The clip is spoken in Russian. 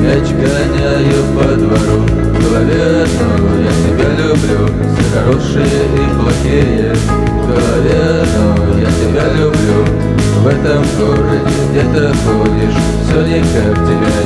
Мяч гоняю по двору, в голове одно: я тебя люблю. Все хорошие и плохие в голове одно: я тебя люблю. В этом городе, где ты ходишь, все никак тебя